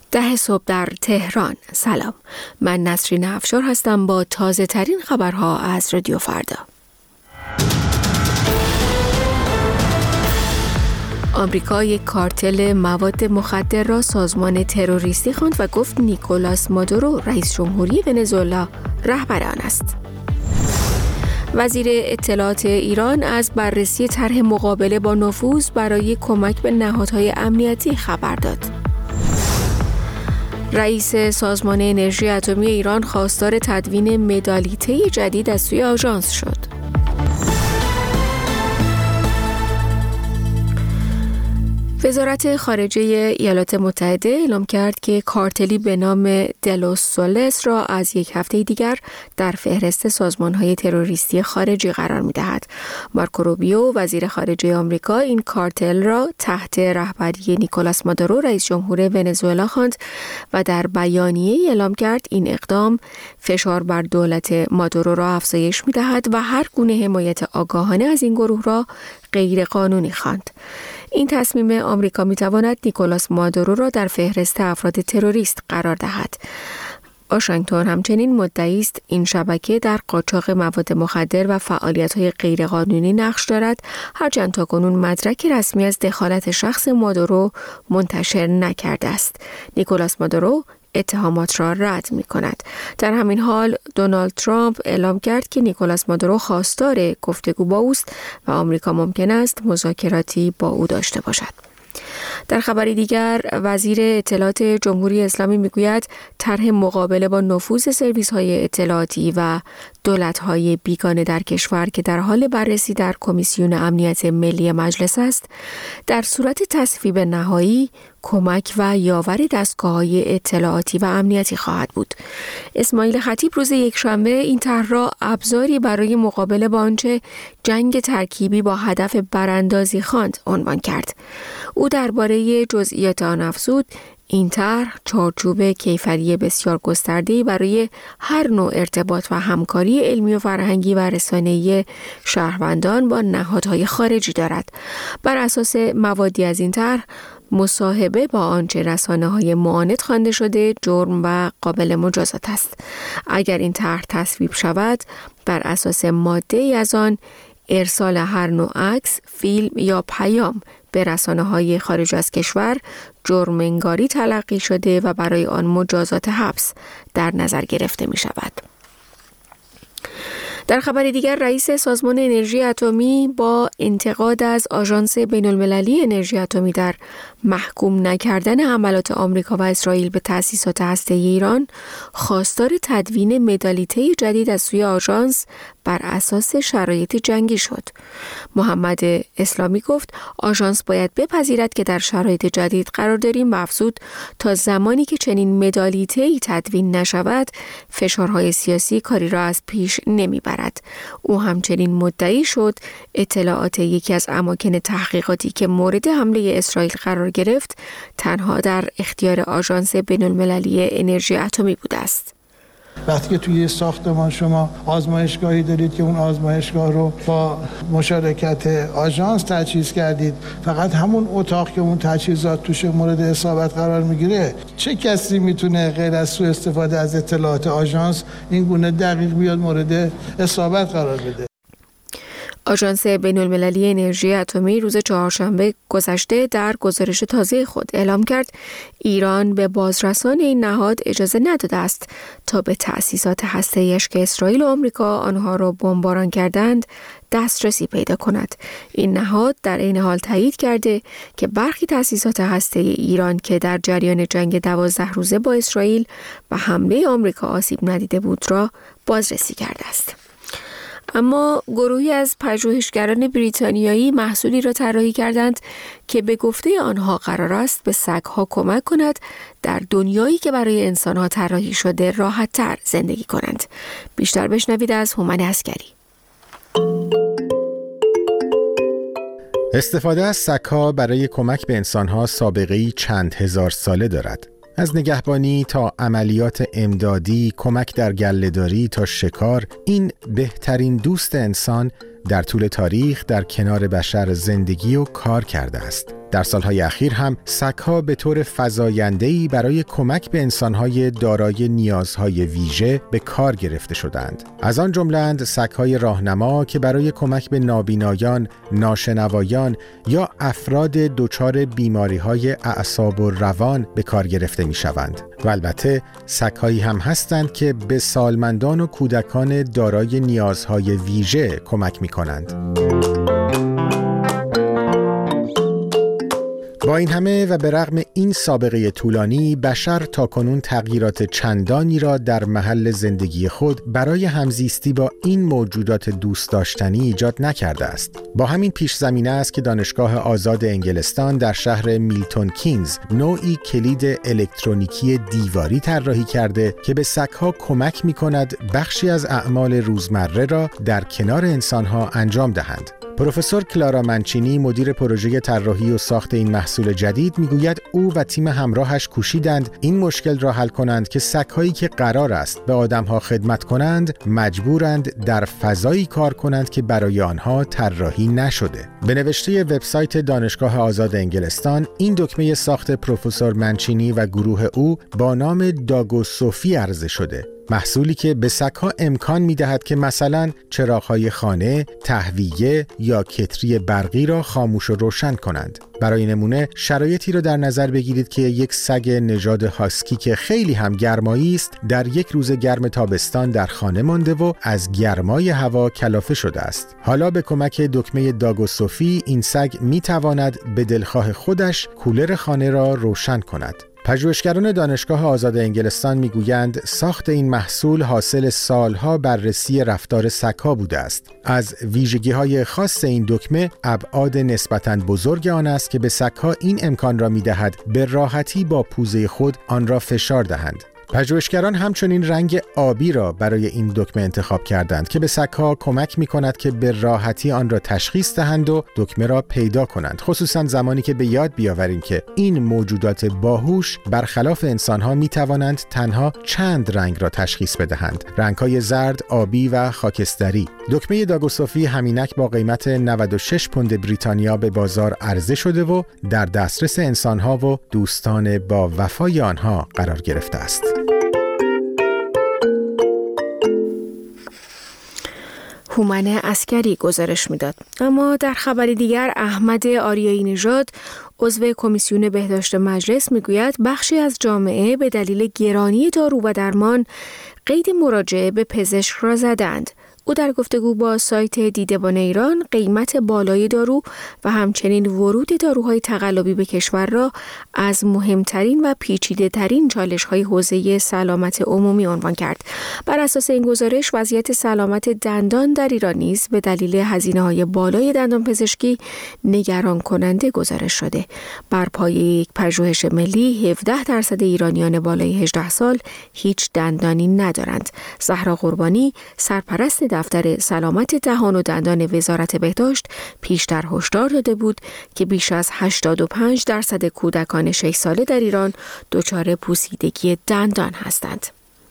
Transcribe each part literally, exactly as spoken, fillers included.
ده صبح در تهران. سلام، من نسرین افشار هستم با تازه ترین خبرها از رادیو فردا. آمریکا یک کارتل مواد مخدر را سازمان تروریستی خواند و گفت نیکولاس مادورو رئیس جمهوری ونزوئلا رهبر آن است. وزیر اطلاعات ایران از بررسی طرح مقابله با نفوذ برای کمک به نهادهای امنیتی خبر داد. رئیس سازمان انرژی اتمی ایران خواستار تدوین مدالیته جدید از سوی آژانس شد. وزارت خارجه ایالات متحده اعلام کرد که کارتلی به نام دلوس سولس را از یک هفته دیگر در فهرست سازمان‌های تروریستی خارجی قرار می‌دهد. مارکو روبیو وزیر خارجه آمریکا این کارتل را تحت رهبری نیکولاس مادورو رئیس جمهور ونزوئلا خواند و در بیانیه اعلام کرد این اقدام فشار بر دولت مادورو را افزایش می‌دهد و هر گونه حمایت آگاهانه از این گروه را غیر قانونی خواند. این تصمیم آمریکا می‌تواند نیکولاس مادورو را در فهرست افراد تروریست قرار دهد. واشنگتن همچنین مدعی است این شبکه در قاچاق مواد مخدر و فعالیت‌های غیرقانونی نقش دارد، هرچند تاکنون مدرکی رسمی از دخالت شخص مادورو منتشر نکرده است. نیکولاس مادورو اتهامات را رد می کند. در همین حال دونالد ترامپ اعلام کرد که نیکولاس مادورو خواستار گفتگو با اوست و آمریکا ممکن است مذاکراتی با او داشته باشد. در خبری دیگر وزیر اطلاعات جمهوری اسلامی میگوید طرح مقابله با نفوذ سرویس‌های اطلاعاتی و دولت‌های بیگانه در کشور که در حال بررسی در کمیسیون امنیت ملی مجلس است، در صورت تصویب نهایی کمک و یاور دستگاه‌های اطلاعاتی و امنیتی خواهد بود. اسماعیل خطیب روز یکشنبه این طرح را ابزاری برای مقابله با آنچه جنگ ترکیبی با هدف براندازی خواند عنوان کرد. او درباره جزئیات آن افزود این طرح چارچوب کیفری بسیار گسترده‌ای برای هر نوع ارتباط و همکاری علمی و فرهنگی و رسانه‌ای شهروندان با نهادهای خارجی دارد. بر اساس موادی از این طرح مصاحبه با آنچه رسانه‌های معاند خوانده شده جرم و قابل مجازات است. اگر این طرح تصویب شود، بر اساس ماده‌ای از آن ارسال هر نوع عکس، فیلم یا پیام به رسانه‌های خارج از کشور جرم انگاری تلقی شده و برای آن مجازات حبس در نظر گرفته می شود. در خبر دیگر رئیس سازمان انرژی اتمی با انتقاد از آژانس بین‌المللی انرژی اتمی در محکوم نکردن حملات آمریکا و اسرائیل به تأسیسات هسته‌ای ایران خواستار تدوین مدالیته جدید از سوی آژانس بر اساس شرایط جنگی شد. محمد اسلامی گفت آژانس باید بپذیرد که در شرایط جدید قرار داریم و افزود تا زمانی که چنین مدالیته‌ای تدوین نشود فشارهای سیاسی کاری را از پیش نمیبرد. او همچنین مدعی شد اطلاعات یکی از اماکن تحقیقاتی که مورد حمله اسرائیل قرار گرفت تنها در اختیار آژانس بین‌المللی انرژی اتمی بوده است. وقتی که توی ساختمان شما آزمایشگاهی دارید که اون آزمایشگاه رو با مشارکت آژانس تجهیز کردید، فقط همون اتاق که اون تجهیزات توش مورد اصابت قرار میگیره، چه کسی میتونه غیر از سوء استفاده از اطلاعات آژانس این گونه دقیق بیاد مورد اصابت قرار بده؟ آژانس بین‌المللی انرژی اتمی روز چهارشنبه گذشته در گزارش تازه خود اعلام کرد ایران به بازرسان این نهاد اجازه نداده است تا به تأسیسات هسته‌ایش که اسرائیل و آمریکا آنها را بمباران کردند دسترسی پیدا کند. این نهاد در این حال تایید کرده که برخی تأسیسات هسته‌ای ایران که در جریان جنگ دوازده روزه با اسرائیل و حمله آمریکا آسیب ندیده بود را بازرسی کرده است. اما گروهی از پژوهشگران بریتانیایی محصولی را طراحی کردند که به گفته آنها قرار است به سگ‌ها کمک کند در دنیایی که برای انسان‌ها طراحی شده راحت‌تر زندگی کنند. بیشتر بشنوید از هومن عسکری. استفاده از سگ‌ها برای کمک به انسان‌ها سابقه‌ای چند هزار ساله دارد. از نگهبانی تا عملیات امدادی، کمک در گله‌داری تا شکار، این بهترین دوست انسان در طول تاریخ در کنار بشر زندگی و کار کرده است. در سالهای اخیر هم سگ‌ها به طور فزاینده‌ای برای کمک به انسان‌های دارای نیازهای ویژه به کار گرفته شدند. از آن جمله‌اند سگ‌های راهنما که برای کمک به نابینایان، ناشنوایان یا افراد دچار بیماری‌های اعصاب و روان به کار گرفته می‌شوند. و البته سگ‌هایی هم هستند که به سالمندان و کودکان دارای نیازهای ویژه کمک می‌کنند. با این همه و به رغم این سابقه طولانی، بشر تاکنون تغییرات چندانی را در محل زندگی خود برای همزیستی با این موجودات دوست داشتنی ایجاد نکرده است. با همین پیش زمینه است که دانشگاه آزاد انگلستان در شهر میلتون کینز نوعی کلید الکترونیکی دیواری طراحی کرده که به سگ‌ها کمک می‌کند بخشی از اعمال روزمره را در کنار انسان‌ها انجام دهند. پروفسور کلارا منچینی، مدیر پروژه طراحی و ساخت این محصول جدید، میگوید او و تیم همراهش کوشیدند این مشکل را حل کنند که سگ‌هایی که قرار است به آدم‌ها خدمت کنند مجبورند در فضایی کار کنند که برای آنها طراحی نشده. به نوشته وبسایت دانشگاه آزاد انگلستان، این دکمه ساخت پروفسور منچینی و گروه او با نام داگو سوفی عرضه شده. محصولی که به سگ‌ها امکان می‌دهد که مثلا چراغ‌های خانه، تهویه یا کتری برقی را خاموش و روشن کنند. برای نمونه شرایطی را در نظر بگیرید که یک سگ نژاد هاسکی که خیلی هم گرمایی است در یک روز گرم تابستان در خانه مانده و از گرمای هوا کلافه شده است. حالا به کمک دکمه داگو سوفی این سگ می‌تواند به دلخواه خودش کولر خانه را روشن کند. پژوهشگران دانشگاه آزاد انگلستان میگویند ساخت این محصول حاصل سالها بررسی رفتار سگ‌ها بوده است. از ویژگی‌های خاص این دکمه ابعاد نسبتاً بزرگ آن است که به سگ‌ها این امکان را می‌دهد به راحتی با پوزه خود آن را فشار دهند. پژوهشگران همچنین رنگ آبی را برای این دکمه انتخاب کردند که به سگ‌ها کمک می‌کند که به راحتی آن را تشخیص دهند و دکمه را پیدا کنند، خصوصاً زمانی که به یاد بیاوریم که این موجودات باهوش برخلاف انسان‌ها می‌توانند تنها چند رنگ را تشخیص بدهند: رنگ‌های زرد، آبی و خاکستری. دکمه داگو سوفی همینک با قیمت نود و شش پوند بریتانیا به بازار عرضه شده و در دسترس انسان‌ها و دوستان با وفای آنها قرار گرفته است. هومن عسکری گزارش میداد. اما در خبری دیگر احمد آریایی نژاد عضو کمیسیون بهداشت مجلس میگوید بخشی از جامعه به دلیل گرانی دارو و درمان قید مراجعه به پزشک را زدند. او در گفتگو با سایت دیدبان ایران قیمت بالای دارو و همچنین ورود داروهای تقلبی به کشور را از مهمترین و پیچیده ترین چالش های حوزه سلامت عمومی عنوان کرد. بر اساس این گزارش وضعیت سلامت دندان در ایران نیز به دلیل هزینه های بالای دندان پزشکی نگران کننده گزارش شده. بر پایه یک پژوهش ملی هفده درصد ایرانیان بالای هجده سال هیچ دندانی ندارند. زهرا قربانی، سرپرست دفتر سلامت دهان و دندان وزارت بهداشت، پیشتر هشدار داده بود که بیش از هشتاد و پنج درصد کودکان شش ساله در ایران دچار پوسیدگی دندان هستند.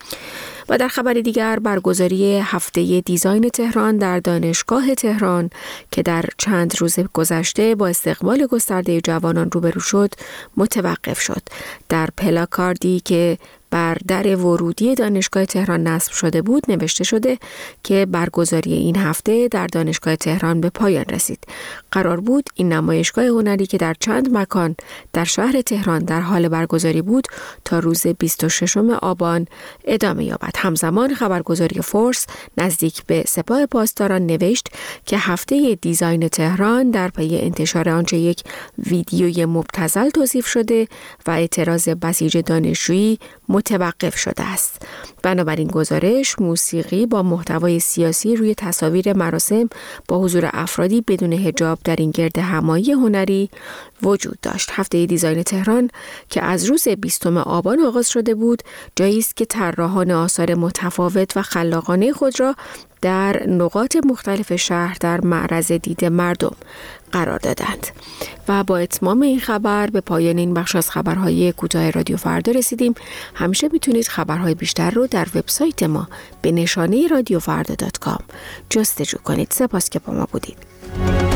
و در خبر دیگر برگزاری هفته دیزاین تهران در دانشگاه تهران که در چند روز گذشته با استقبال گسترده جوانان روبرو شد متوقف شد. در پلاکاردی که بر در ورودی دانشگاه تهران نصب شده بود نوشته شده که برگزاری این هفته در دانشگاه تهران به پایان رسید. قرار بود این نمایشگاه هنری که در چند مکان در شهر تهران در حال برگزاری بود تا روز بیست و ششم آبان ادامه یابد. همزمان خبرگزاری فورس نزدیک به سپاه پاسداران نوشت که هفته دیزاین تهران در پی انتشار آنچه یک ویدیوی مبتذل توصیف شده و اعتراض بسیج دانشجویی متوقف شده است. بنابراین گزارش موسیقی با محتوای سیاسی روی تصاویر مراسم با حضور افرادی بدون حجاب در این گرد همایی هنری وجود داشت. هفته دیزاین تهران که از روز بیستم آبان آغاز شده بود، جایی است که طراحان آثار متفاوت و خلاقانه خود را در نقاط مختلف شهر در معرض دید مردم قرار دادند. و با اتمام این خبر به پایان این بخش از خبرهای کوتاه رادیو فردا رسیدیم. همیشه میتونید خبرهای بیشتر رو در وبسایت ما به نشانه رادیو فردا دات کام جستجو کنید. سپاس که با ما بودید.